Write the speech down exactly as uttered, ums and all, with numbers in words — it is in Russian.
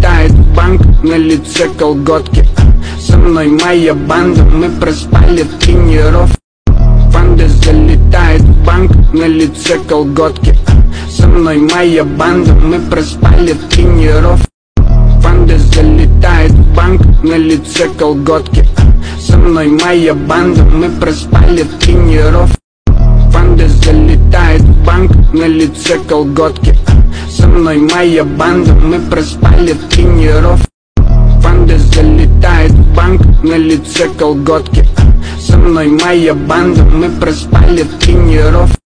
залетает в банк, на лице колготки. Со мной моя банда, мы проспали тренировку. Банда залетает в банк, на лице колготки. Со мной моя банда, мы проспали тренировку. Банда залетает в банк, на лице колготки. Со мной моя банда, мы проспали тренировку. Банда залетает в банк, на лице колготки. Со мной моя банда, мы проспали тренировку. Банда залетает в банк, на лице колготки. Со мной моя банда, мы проспали тренировку.